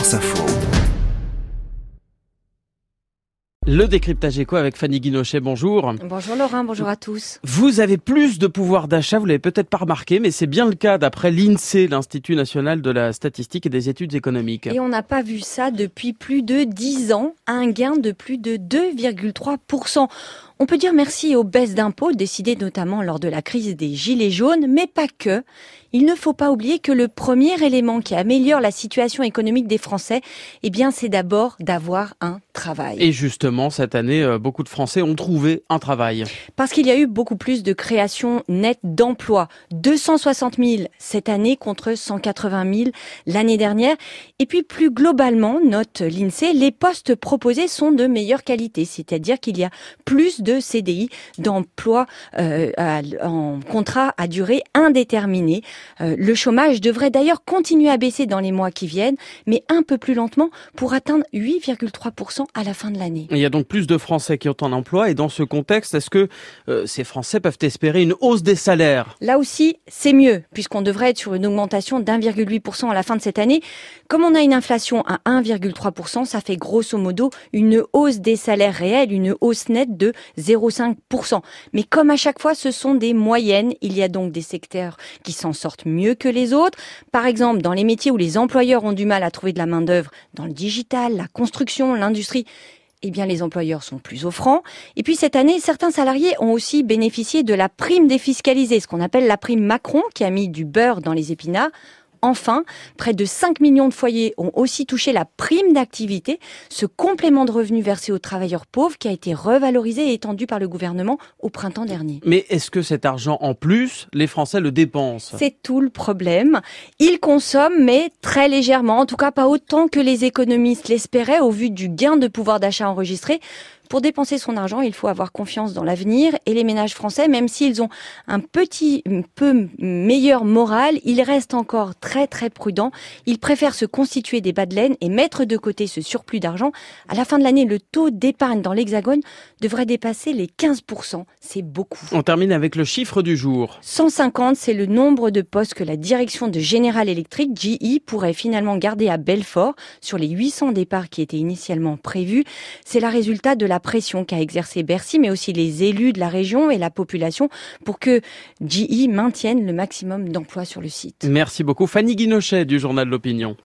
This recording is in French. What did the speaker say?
France Info. Le décryptage éco avec Fanny Guinochet, bonjour. Bonjour Laurent, bonjour à tous. Vous avez plus de pouvoir d'achat, vous l'avez peut-être pas remarqué, mais c'est bien le cas d'après l'INSEE, l'Institut National de la Statistique et des Études économiques. Et on n'a pas vu ça depuis plus de 10 ans, un gain de plus de 2,3%. On peut dire merci aux baisses d'impôts décidées notamment lors de la crise des Gilets jaunes, mais pas que. Il ne faut pas oublier que le premier élément qui améliore la situation économique des Français, c'est d'abord d'avoir un travail. Et justement, cette année, beaucoup de Français ont trouvé un travail. Parce qu'il y a eu beaucoup plus de création nette d'emplois. 260 000 cette année contre 180 000 l'année dernière. Et puis plus globalement, note l'INSEE, les postes proposés sont de meilleure qualité. C'est-à-dire qu'il y a plus de CDI, d'emplois en contrat à durée indéterminée. Le chômage devrait d'ailleurs continuer à baisser dans les mois qui viennent, mais un peu plus lentement pour atteindre 8,3% à la fin de l'année. Il y a donc plus de Français qui ont un emploi et dans ce contexte, est-ce que ces Français peuvent espérer une hausse des salaires ? Là aussi, c'est mieux, puisqu'on devrait être sur une augmentation d'1,8% à la fin de cette année. Comme on a une inflation à 1,3%, ça fait grosso modo une hausse des salaires réels, une hausse nette de 0,5%. Mais comme à chaque fois, ce sont des moyennes. Il y a donc des secteurs qui s'en sortent mieux que les autres. Par exemple, dans les métiers où les employeurs ont du mal à trouver de la main-d'œuvre, dans le digital, la construction, l'industrie, les employeurs sont plus offrants. Et puis cette année, certains salariés ont aussi bénéficié de la prime défiscalisée, ce qu'on appelle la prime Macron, qui a mis du beurre dans les épinards. Enfin, près de 5 millions de foyers ont aussi touché la prime d'activité, ce complément de revenu versé aux travailleurs pauvres qui a été revalorisé et étendu par le gouvernement au printemps dernier. Mais est-ce que cet argent en plus, les Français le dépensent ? C'est tout le problème. Ils consomment, mais très légèrement, en tout cas pas autant que les économistes l'espéraient au vu du gain de pouvoir d'achat enregistré. Pour dépenser son argent, il faut avoir confiance dans l'avenir et les ménages français, même s'ils ont un petit peu meilleur moral, ils restent encore très très prudents. Ils préfèrent se constituer des bas de laine et mettre de côté ce surplus d'argent. À la fin de l'année, le taux d'épargne dans l'Hexagone devrait dépasser les 15%. C'est beaucoup. On termine avec le chiffre du jour. 150, c'est le nombre de postes que la direction de General Electric, GE, pourrait finalement garder à Belfort sur les 800 départs qui étaient initialement prévus. C'est le résultat de la pression qu'a exercé Bercy, mais aussi les élus de la région et la population pour que GE maintienne le maximum d'emplois sur le site. Merci beaucoup Fanny Guinochet du journal L'Opinion.